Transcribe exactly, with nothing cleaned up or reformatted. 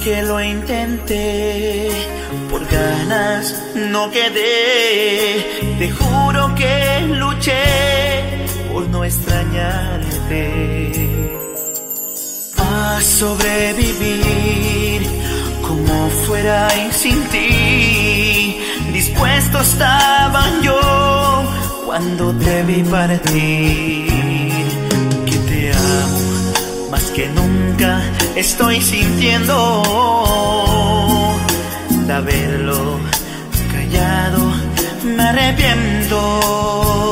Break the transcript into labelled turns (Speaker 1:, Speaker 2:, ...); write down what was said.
Speaker 1: que lo intenté, por ganas no quedé. Te juro que luché por no extrañarte. A sobrevivir como fuera y sin ti. Dispuesto estaba yo cuando te vi partir. Que te amo más que nunca estoy sintiendo. De haberlo callado me arrepiento.